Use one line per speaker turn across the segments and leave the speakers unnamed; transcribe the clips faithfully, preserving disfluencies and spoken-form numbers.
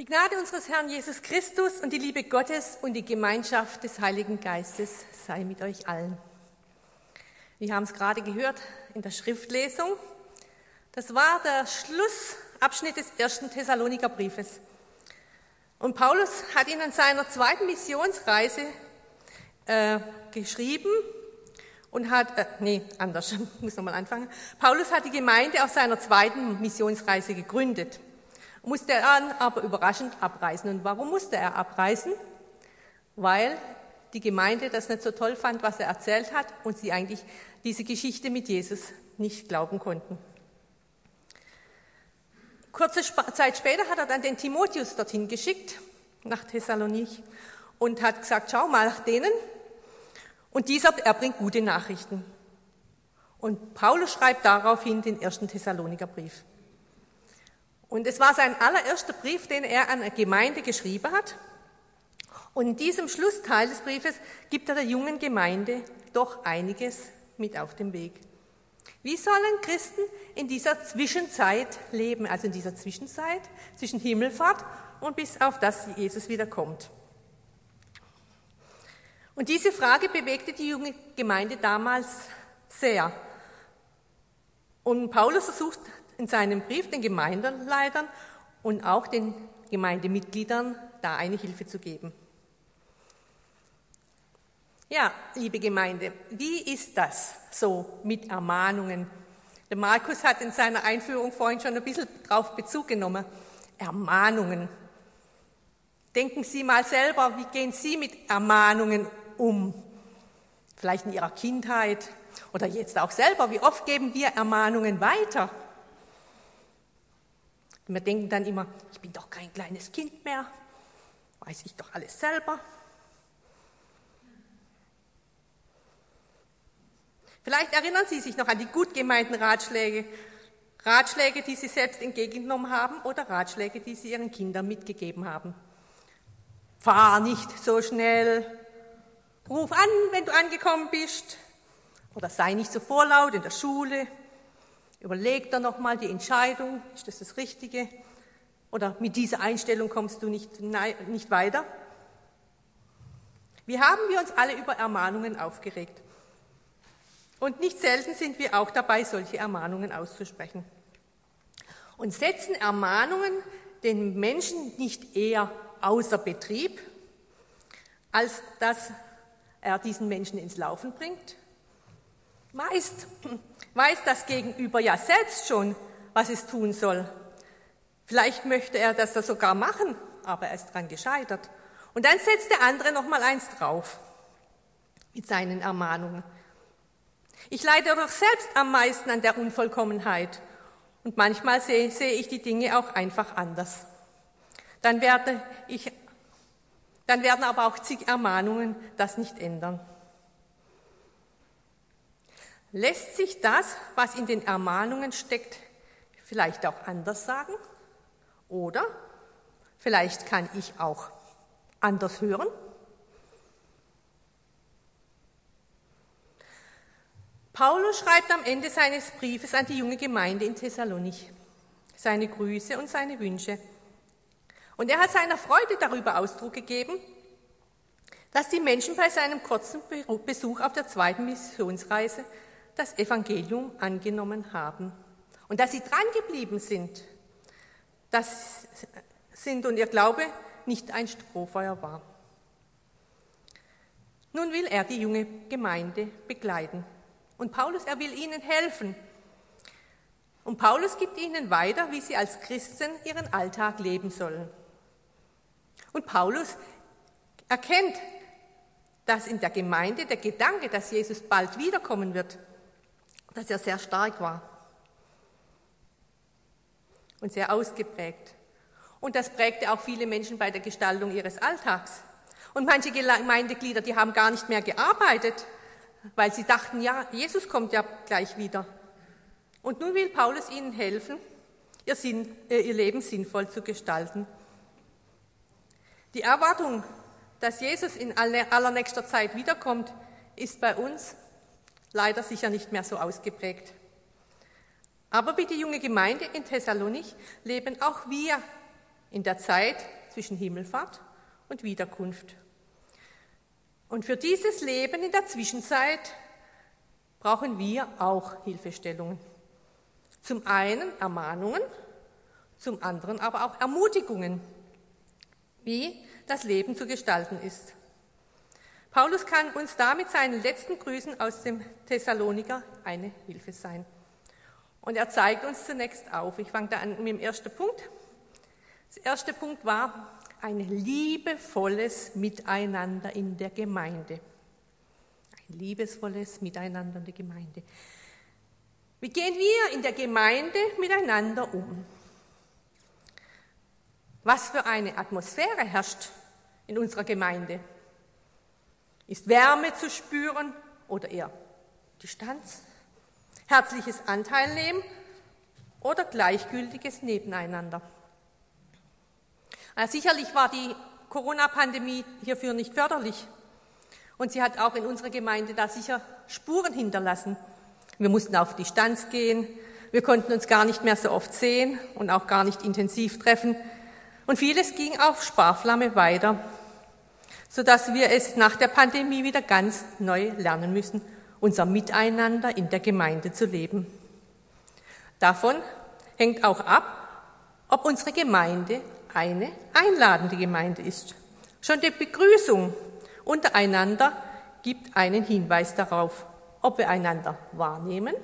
Die Gnade unseres Herrn Jesus Christus und die Liebe Gottes und die Gemeinschaft des Heiligen Geistes sei mit euch allen. Wir haben es gerade gehört in der Schriftlesung. Das war der Schlussabschnitt des ersten Thessaloniker Briefes. Und Paulus hat ihn an seiner zweiten Missionsreise äh, geschrieben und hat, äh, nee, anders, ich muss nochmal anfangen. Paulus hat die Gemeinde auf seiner zweiten Missionsreise gegründet. Musste er dann aber überraschend abreisen. Und warum musste er abreisen? Weil die Gemeinde das nicht so toll fand, was er erzählt hat und sie eigentlich diese Geschichte mit Jesus nicht glauben konnten. Kurze Zeit später hat er dann den Timotheus dorthin geschickt, nach Thessalonich, und hat gesagt, schau mal nach denen. Und dieser, er bringt gute Nachrichten. Und Paulus schreibt daraufhin den ersten Thessaloniker Brief. Und es war sein allererster Brief, den er an eine Gemeinde geschrieben hat. Und in diesem Schlussteil des Briefes gibt er der jungen Gemeinde doch einiges mit auf den Weg. Wie sollen Christen in dieser Zwischenzeit leben, also in dieser Zwischenzeit zwischen Himmelfahrt und bis auf das Jesus wiederkommt? Und diese Frage bewegte die junge Gemeinde damals sehr. Und Paulus versucht in seinem Brief den Gemeindeleitern und auch den Gemeindemitgliedern da eine Hilfe zu geben. Ja, liebe Gemeinde, wie ist das so mit Ermahnungen? Der Markus hat in seiner Einführung vorhin schon ein bisschen drauf Bezug genommen. Ermahnungen. Denken Sie mal selber, wie gehen Sie mit Ermahnungen um? Vielleicht in Ihrer Kindheit oder jetzt auch selber. Wie oft geben wir Ermahnungen weiter? Wir denken dann immer, ich bin doch kein kleines Kind mehr, weiß ich doch alles selber. Vielleicht erinnern Sie sich noch an die gut gemeinten Ratschläge, Ratschläge, die Sie selbst entgegengenommen haben oder Ratschläge, die Sie Ihren Kindern mitgegeben haben. Fahr nicht so schnell, ruf an, wenn du angekommen bist, oder sei nicht so vorlaut in der Schule. Überleg dann nochmal die Entscheidung, ist das das Richtige? Oder mit dieser Einstellung kommst du nicht, nicht weiter? Wie haben wir uns alle über Ermahnungen aufgeregt? Und nicht selten sind wir auch dabei, solche Ermahnungen auszusprechen. Und setzen Ermahnungen den Menschen nicht eher außer Betrieb, als dass er diesen Menschen ins Laufen bringt? Meist weiß das Gegenüber ja selbst schon, was es tun soll. Vielleicht möchte er das sogar machen, aber er ist dran gescheitert. Und dann setzt der andere noch mal eins drauf mit seinen Ermahnungen. Ich leide doch selbst am meisten an der Unvollkommenheit und manchmal sehe, sehe ich die Dinge auch einfach anders. Dann werde ich, dann werden aber auch zig Ermahnungen das nicht ändern. Lässt sich das, was in den Ermahnungen steckt, vielleicht auch anders sagen? Oder vielleicht kann ich auch anders hören? Paulus schreibt am Ende seines Briefes an die junge Gemeinde in Thessalonich seine Grüße und seine Wünsche. Und er hat seiner Freude darüber Ausdruck gegeben, dass die Menschen bei seinem kurzen Besuch auf der zweiten Missionsreise das Evangelium angenommen haben und dass sie dran geblieben sind, das sind und ihr Glaube nicht ein Strohfeuer war. Nun will er die junge Gemeinde begleiten und Paulus, er will ihnen helfen. Und Paulus gibt ihnen weiter, wie sie als Christen ihren Alltag leben sollen. Und Paulus erkennt, dass in der Gemeinde der Gedanke, dass Jesus bald wiederkommen wird, dass er sehr stark war und sehr ausgeprägt. Und das prägte auch viele Menschen bei der Gestaltung ihres Alltags. Und manche Gemeindeglieder, die haben gar nicht mehr gearbeitet, weil sie dachten, ja, Jesus kommt ja gleich wieder. Und nun will Paulus ihnen helfen, ihr, Sinn, ihr Leben sinnvoll zu gestalten. Die Erwartung, dass Jesus in allernächster Zeit wiederkommt, ist bei uns leider sicher nicht mehr so ausgeprägt. Aber wie die junge Gemeinde in Thessalonich leben auch wir in der Zeit zwischen Himmelfahrt und Wiederkunft. Und für dieses Leben in der Zwischenzeit brauchen wir auch Hilfestellungen. Zum einen Ermahnungen, zum anderen aber auch Ermutigungen, wie das Leben zu gestalten ist. Paulus kann uns da mit seinen letzten Grüßen aus dem Thessaloniker eine Hilfe sein. Und er zeigt uns zunächst auf. Ich fange da an mit dem ersten Punkt. Der erste Punkt war ein liebevolles Miteinander in der Gemeinde. Ein liebesvolles Miteinander in der Gemeinde. Wie gehen wir in der Gemeinde miteinander um? Was für eine Atmosphäre herrscht in unserer Gemeinde? Ist Wärme zu spüren oder eher Distanz? Herzliches Anteilnehmen oder gleichgültiges Nebeneinander? Also sicherlich war die Corona-Pandemie hierfür nicht förderlich und sie hat auch in unserer Gemeinde da sicher Spuren hinterlassen. Wir mussten auf Distanz gehen, wir konnten uns gar nicht mehr so oft sehen und auch gar nicht intensiv treffen und vieles ging auf Sparflamme weiter, sodass wir es nach der Pandemie wieder ganz neu lernen müssen, unser Miteinander in der Gemeinde zu leben. Davon hängt auch ab, ob unsere Gemeinde eine einladende Gemeinde ist. Schon die Begrüßung untereinander gibt einen Hinweis darauf, ob wir einander wahrnehmen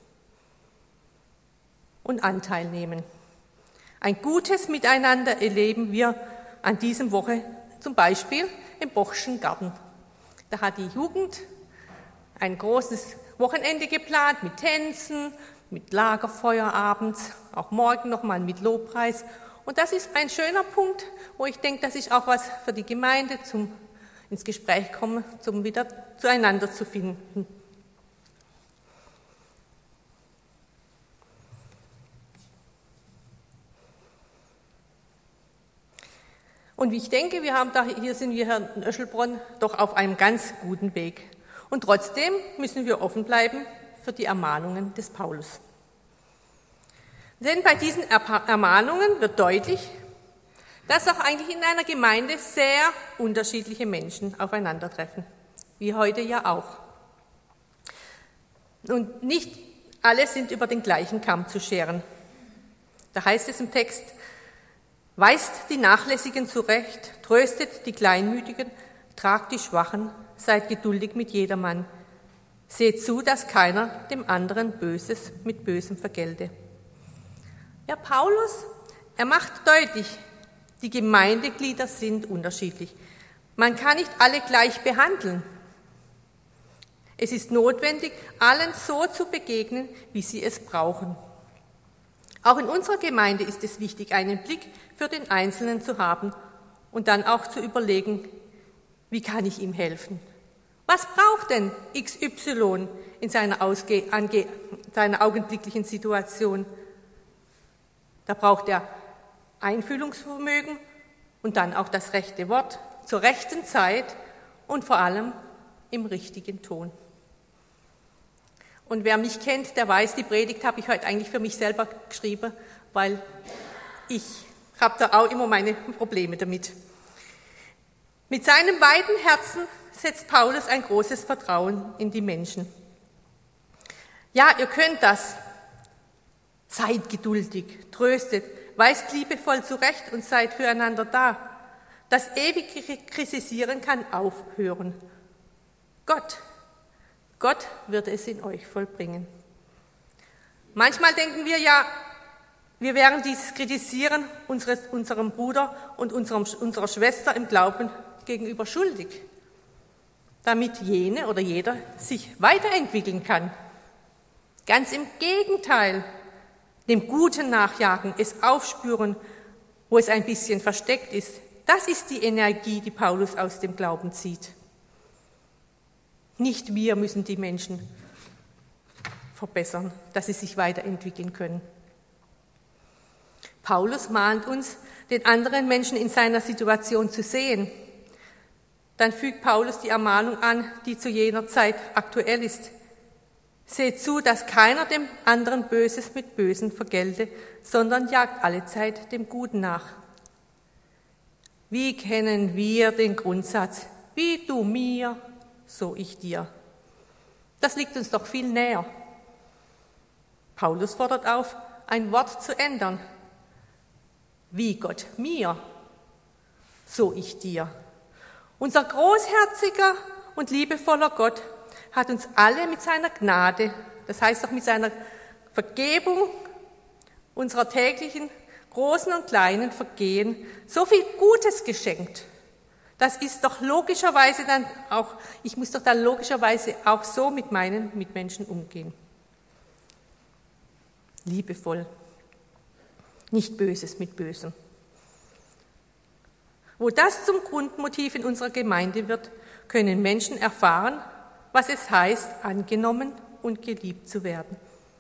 und Anteil nehmen. Ein gutes Miteinander erleben wir an diesem Woche zum Beispiel im Bochschen Garten. Da hat die Jugend ein großes Wochenende geplant mit Tänzen, mit Lagerfeuer abends, auch morgen nochmal mit Lobpreis. Und das ist ein schöner Punkt, wo ich denke, das ist auch was für die Gemeinde, zum ins Gespräch kommen, zum wieder zueinander zu finden. Und ich denke, wir haben da, hier sind wir, Herr Öschelbronn, doch auf einem ganz guten Weg. Und trotzdem müssen wir offen bleiben für die Ermahnungen des Paulus. Denn bei diesen Ermahnungen wird deutlich, dass auch eigentlich in einer Gemeinde sehr unterschiedliche Menschen aufeinandertreffen, wie heute ja auch. Und nicht alle sind über den gleichen Kamm zu scheren. Da heißt es im Text: Weist die Nachlässigen zurecht, tröstet die Kleinmütigen, tragt die Schwachen, seid geduldig mit jedermann. Seht zu, dass keiner dem anderen Böses mit Bösem vergelte. Ja, Paulus, er macht deutlich, die Gemeindeglieder sind unterschiedlich. Man kann nicht alle gleich behandeln. Es ist notwendig, allen so zu begegnen, wie sie es brauchen. Auch in unserer Gemeinde ist es wichtig, einen Blick für den Einzelnen zu haben und dann auch zu überlegen, wie kann ich ihm helfen? Was braucht denn X Y in seiner, Ausge- ange- seiner augenblicklichen Situation? Da braucht er Einfühlungsvermögen und dann auch das rechte Wort zur rechten Zeit und vor allem im richtigen Ton. Und wer mich kennt, der weiß, die Predigt habe ich heute eigentlich für mich selber geschrieben, weil ich habe da auch immer meine Probleme damit. Mit seinem weiten Herzen setzt Paulus ein großes Vertrauen in die Menschen. Ja, ihr könnt das. Seid geduldig, tröstet, weist liebevoll zurecht und seid füreinander da. Das ewige Kritisieren kann aufhören. Gott, Gott wird es in euch vollbringen. Manchmal denken wir ja, wir wären dieses Kritisieren unseres, unserem Bruder und unserem, unserer Schwester im Glauben gegenüber schuldig, damit jene oder jeder sich weiterentwickeln kann. Ganz im Gegenteil, dem Guten nachjagen, es aufspüren, wo es ein bisschen versteckt ist. Das ist die Energie, die Paulus aus dem Glauben zieht. Nicht wir müssen die Menschen verbessern, dass sie sich weiterentwickeln können. Paulus mahnt uns, den anderen Menschen in seiner Situation zu sehen. Dann fügt Paulus die Ermahnung an, die zu jener Zeit aktuell ist. Seht zu, dass keiner dem anderen Böses mit Bösen vergelte, sondern jagt allezeit dem Guten nach. Wie kennen wir den Grundsatz, wie du mir, so ich dir? Das liegt uns doch viel näher. Paulus fordert auf, ein Wort zu ändern. Wie Gott mir, so ich dir. Unser großherziger und liebevoller Gott hat uns alle mit seiner Gnade, das heißt auch mit seiner Vergebung unserer täglichen großen und kleinen Vergehen, so viel Gutes geschenkt. Das ist doch logischerweise dann auch, ich muss doch dann logischerweise auch so mit meinen Mitmenschen umgehen. Liebevoll, nicht Böses mit Bösem. Wo das zum Grundmotiv in unserer Gemeinde wird, können Menschen erfahren, was es heißt, angenommen und geliebt zu werden.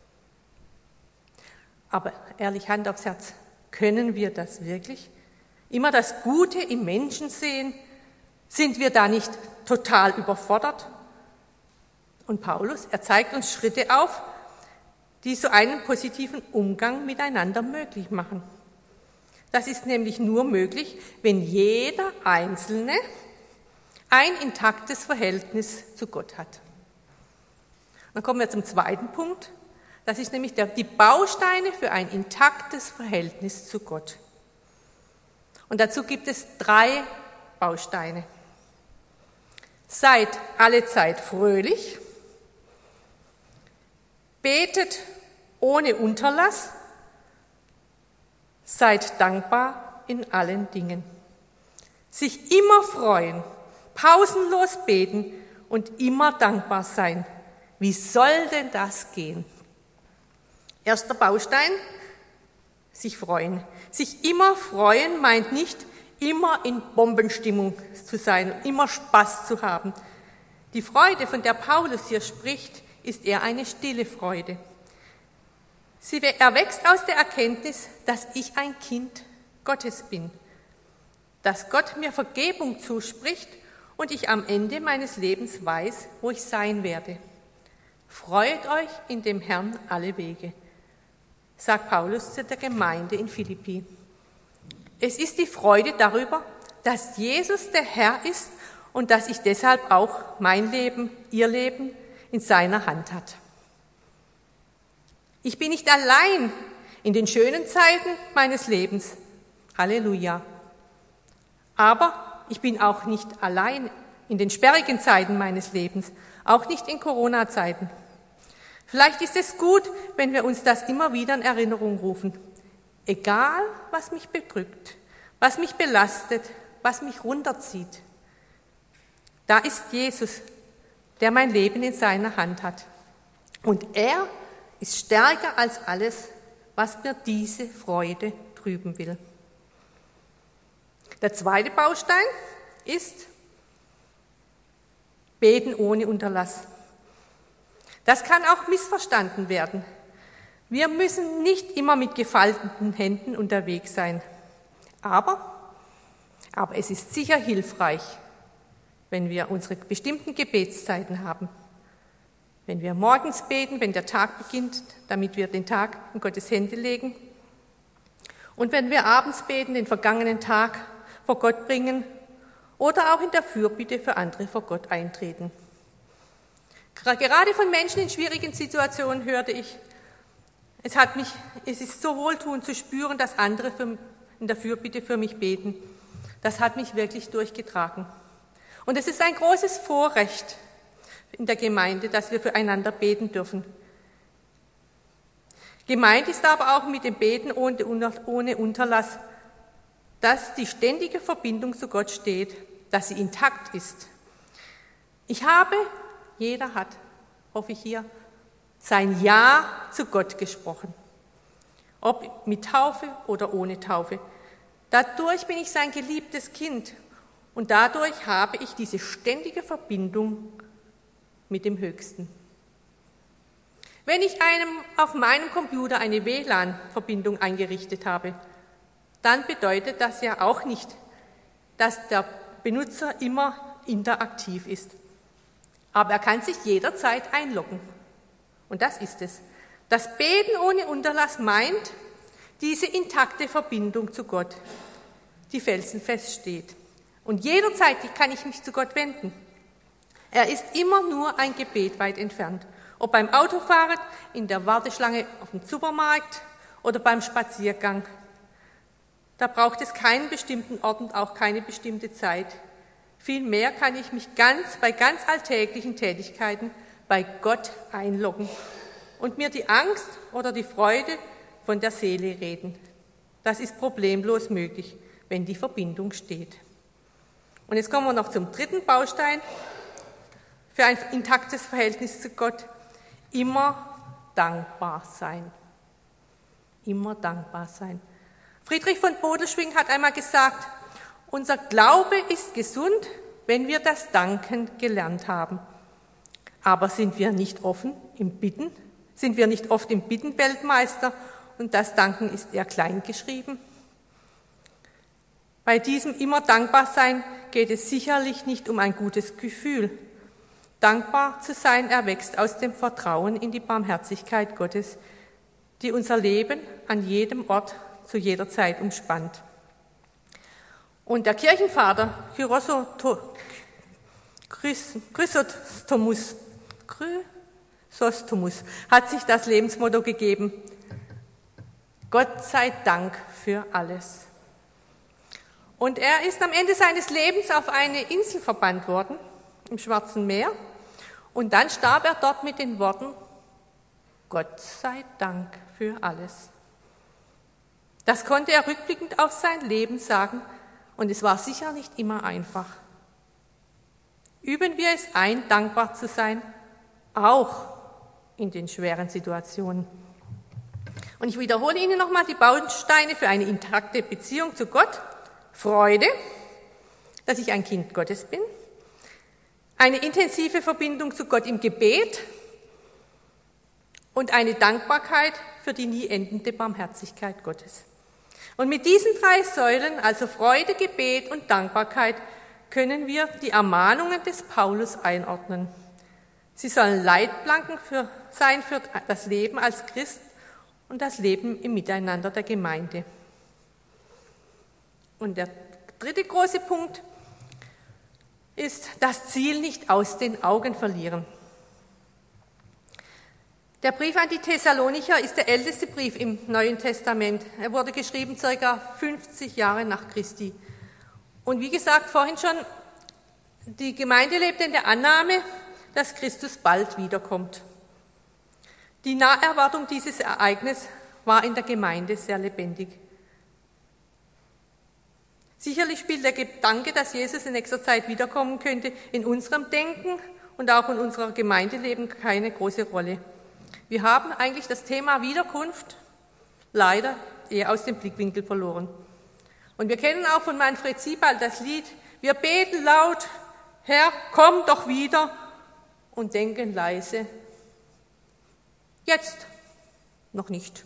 Aber ehrlich, Hand aufs Herz, können wir das wirklich? Immer das Gute im Menschen sehen? Sind wir da nicht total überfordert? Und Paulus, er zeigt uns Schritte auf, die so einen positiven Umgang miteinander möglich machen. Das ist nämlich nur möglich, wenn jeder Einzelne ein intaktes Verhältnis zu Gott hat. Dann kommen wir zum zweiten Punkt. Das ist nämlich der, die Bausteine für ein intaktes Verhältnis zu Gott. Und dazu gibt es drei Bausteine. Seid alle Zeit fröhlich, betet ohne Unterlass, seid dankbar in allen Dingen. Sich immer freuen, pausenlos beten und immer dankbar sein. Wie soll denn das gehen? Erster Baustein, sich freuen. Sich immer freuen meint nicht, immer in Bombenstimmung zu sein, immer Spaß zu haben. Die Freude, von der Paulus hier spricht, ist eher eine stille Freude. Sie erwächst aus der Erkenntnis, dass ich ein Kind Gottes bin, dass Gott mir Vergebung zuspricht und ich am Ende meines Lebens weiß, wo ich sein werde. Freut euch in dem Herrn alle Wege, sagt Paulus zu der Gemeinde in Philippi. Es ist die Freude darüber, dass Jesus der Herr ist und dass ich deshalb auch mein Leben, ihr Leben in seiner Hand hat. Ich bin nicht allein in den schönen Zeiten meines Lebens. Halleluja. Aber ich bin auch nicht allein in den sperrigen Zeiten meines Lebens, auch nicht in Corona-Zeiten. Vielleicht ist es gut, wenn wir uns das immer wieder in Erinnerung rufen. Egal, was mich bedrückt, was mich belastet, was mich runterzieht, da ist Jesus, der mein Leben in seiner Hand hat. Und er ist stärker als alles, was mir diese Freude trüben will. Der zweite Baustein ist Beten ohne Unterlass. Das kann auch missverstanden werden. Wir müssen nicht immer mit gefalteten Händen unterwegs sein. Aber, aber es ist sicher hilfreich, wenn wir unsere bestimmten Gebetszeiten haben. Wenn wir morgens beten, wenn der Tag beginnt, damit wir den Tag in Gottes Hände legen. Und wenn wir abends beten, den vergangenen Tag vor Gott bringen oder auch in der Fürbitte für andere vor Gott eintreten. Gerade von Menschen in schwierigen Situationen hörte ich, es hat mich, es ist so wohltuend zu spüren, dass andere für, in der Fürbitte für mich beten. Das hat mich wirklich durchgetragen. Und es ist ein großes Vorrecht in der Gemeinde, dass wir füreinander beten dürfen. Gemeint ist aber auch mit dem Beten ohne Unterlass, dass die ständige Verbindung zu Gott steht, dass sie intakt ist. Ich habe, jeder hat, hoffe ich hier, sein Ja zu Gott gesprochen. Ob mit Taufe oder ohne Taufe. Dadurch bin ich sein geliebtes Kind und dadurch habe ich diese ständige Verbindung mit dem Höchsten. Wenn ich einem auf meinem Computer eine W L A N-Verbindung eingerichtet habe, dann bedeutet das ja auch nicht, dass der Benutzer immer interaktiv ist. Aber er kann sich jederzeit einloggen. Und das ist es. Das Beten ohne Unterlass meint diese intakte Verbindung zu Gott. die felsenfest steht. Und jederzeit kann ich mich zu Gott wenden. Er ist immer nur ein Gebet weit entfernt. Ob beim Autofahren, in der Warteschlange auf dem Supermarkt oder beim Spaziergang. Da braucht es keinen bestimmten Ort und auch keine bestimmte Zeit. Vielmehr kann ich mich ganz bei ganz alltäglichen Tätigkeiten bei Gott einloggen und mir die Angst oder die Freude von der Seele reden. Das ist problemlos möglich, wenn die Verbindung steht. Und jetzt kommen wir noch zum dritten Baustein für ein intaktes Verhältnis zu Gott. Immer dankbar sein. Immer dankbar sein. Friedrich von Bodelschwingh hat einmal gesagt, unser Glaube ist gesund, wenn wir das Danken gelernt haben. Aber sind wir nicht offen im Bitten? Sind wir nicht oft im Bitten Weltmeister und das Danken ist eher klein geschrieben? Bei diesem immer dankbar sein geht es sicherlich nicht um ein gutes Gefühl. Dankbar zu sein erwächst aus dem Vertrauen in die Barmherzigkeit Gottes, die unser Leben an jedem Ort zu jeder Zeit umspannt. Und der Kirchenvater Chrysostomus, Chrysostomus hat sich das Lebensmotto gegeben: Gott sei Dank für alles. Und er ist am Ende seines Lebens auf eine Insel verbannt worden, im Schwarzen Meer. Und dann starb er dort mit den Worten: Gott sei Dank für alles. Das konnte er rückblickend auf sein Leben sagen. Und es war sicher nicht immer einfach. Üben wir es ein, dankbar zu sein, auch in den schweren Situationen. Und ich wiederhole Ihnen nochmal die Bausteine für eine intakte Beziehung zu Gott. Freude, dass ich ein Kind Gottes bin. Eine intensive Verbindung zu Gott im Gebet. Und eine Dankbarkeit für die nie endende Barmherzigkeit Gottes. Und mit diesen drei Säulen, also Freude, Gebet und Dankbarkeit, können wir die Ermahnungen des Paulus einordnen. Sie sollen Leitplanken für, sein für das Leben als Christ und das Leben im Miteinander der Gemeinde. Und der dritte große Punkt ist, das Ziel nicht aus den Augen verlieren. Der Brief an die Thessalonicher ist der älteste Brief im Neuen Testament. Er wurde geschrieben ca. fünfzig Jahre nach Christi. Und wie gesagt vorhin schon, die Gemeinde lebt in der Annahme, dass Christus bald wiederkommt. Die Naherwartung dieses Ereignisses war in der Gemeinde sehr lebendig. Sicherlich spielt der Gedanke, dass Jesus in nächster Zeit wiederkommen könnte, in unserem Denken und auch in unserem Gemeindeleben keine große Rolle. Wir haben eigentlich das Thema Wiederkunft leider eher aus dem Blickwinkel verloren. Und wir kennen auch von Manfred Siebald das Lied: Wir beten laut, Herr, komm doch wieder, und denken leise: Jetzt noch nicht.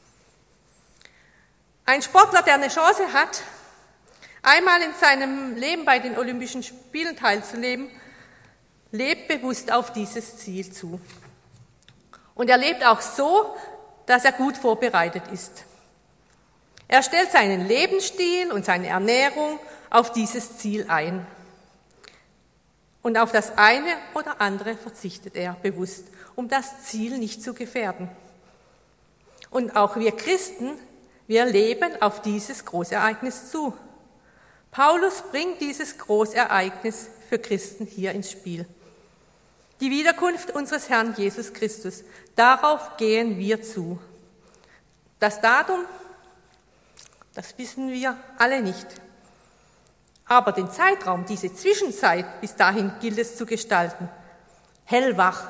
Ein Sportler, der eine Chance hat, einmal in seinem Leben bei den Olympischen Spielen teilzunehmen, lebt bewusst auf dieses Ziel zu. Und er lebt auch so, dass er gut vorbereitet ist. Er stellt seinen Lebensstil und seine Ernährung auf dieses Ziel ein. Und auf das eine oder andere verzichtet er bewusst, um das Ziel nicht zu gefährden. Und auch wir Christen, wir leben auf dieses Großereignis zu. Paulus bringt dieses Großereignis für Christen hier ins Spiel. Die Wiederkunft unseres Herrn Jesus Christus, darauf gehen wir zu. Das Datum, das wissen wir alle nicht. Aber den Zeitraum, diese Zwischenzeit, bis dahin gilt es zu gestalten. Hellwach,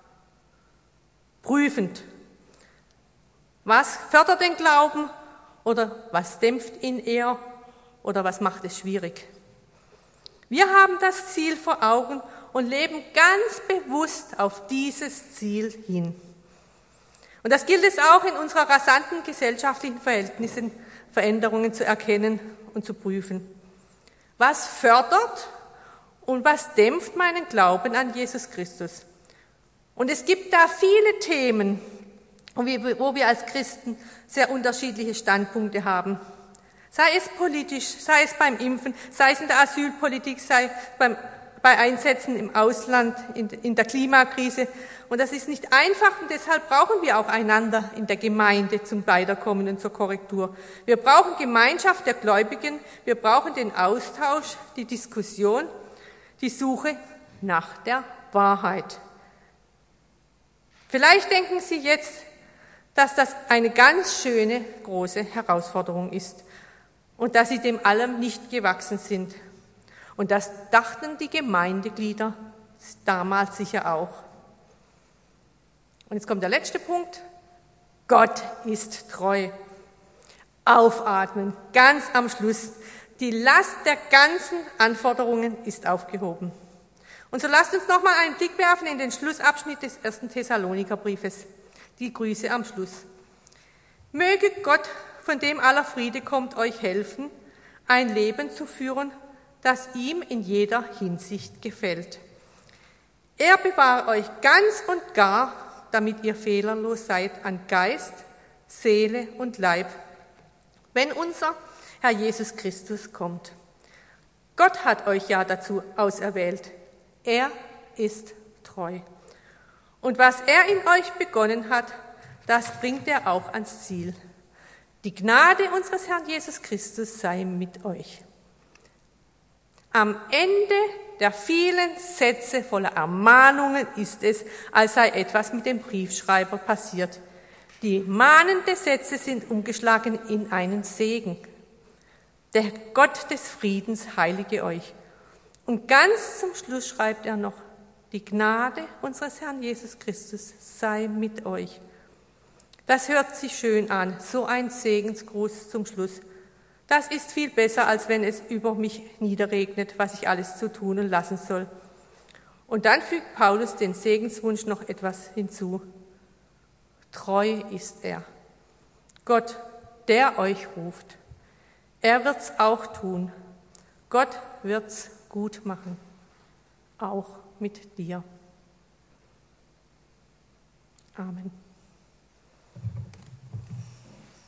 prüfend. Was fördert den Glauben oder was dämpft ihn eher oder was macht es schwierig? Wir haben das Ziel vor Augen und leben ganz bewusst auf dieses Ziel hin. Und das gilt es auch in unserer rasanten gesellschaftlichen Verhältnissen, Veränderungen zu erkennen und zu prüfen. Was fördert und was dämpft meinen Glauben an Jesus Christus? Und es gibt da viele Themen, wo wir als Christen sehr unterschiedliche Standpunkte haben. Sei es politisch, sei es beim Impfen, sei es in der Asylpolitik, sei beim, bei Einsätzen im Ausland, in, in der Klimakrise. Und das ist nicht einfach und deshalb brauchen wir auch einander in der Gemeinde zum Weiterkommen und zur Korrektur. Wir brauchen Gemeinschaft der Gläubigen, wir brauchen den Austausch, die Diskussion, die Suche nach der Wahrheit. Vielleicht denken Sie jetzt, dass das eine ganz schöne, große Herausforderung ist und dass Sie dem allem nicht gewachsen sind. Und das dachten die Gemeindeglieder damals sicher auch. Und jetzt kommt der letzte Punkt. Gott ist treu. Aufatmen, ganz am Schluss. Die Last der ganzen Anforderungen ist aufgehoben. Und so lasst uns nochmal einen Blick werfen in den Schlussabschnitt des ersten Thessalonikerbriefes. Die Grüße am Schluss. Möge Gott, von dem aller Friede kommt, euch helfen, ein Leben zu führen, das ihm in jeder Hinsicht gefällt. Er bewahre euch ganz und gar, damit ihr fehlerlos seid an Geist, Seele und Leib, wenn unser Herr Jesus Christus kommt. Gott hat euch ja dazu auserwählt. Er ist treu. Und was er in euch begonnen hat, das bringt er auch ans Ziel. Die Gnade unseres Herrn Jesus Christus sei mit euch. Am Ende der vielen Sätze voller Ermahnungen ist es, als sei etwas mit dem Briefschreiber passiert. Die mahnenden Sätze sind umgeschlagen in einen Segen. Der Gott des Friedens heilige euch. Und ganz zum Schluss schreibt er noch, die Gnade unseres Herrn Jesus Christus sei mit euch. Das hört sich schön an, so ein Segensgruß zum Schluss. Das ist viel besser, als wenn es über mich niederregnet, was ich alles zu tun und lassen soll. Und dann fügt Paulus den Segenswunsch noch etwas hinzu. Treu ist er. Gott, der euch ruft. Er wird's auch tun. Gott wird's gut machen. Auch mit dir. Amen.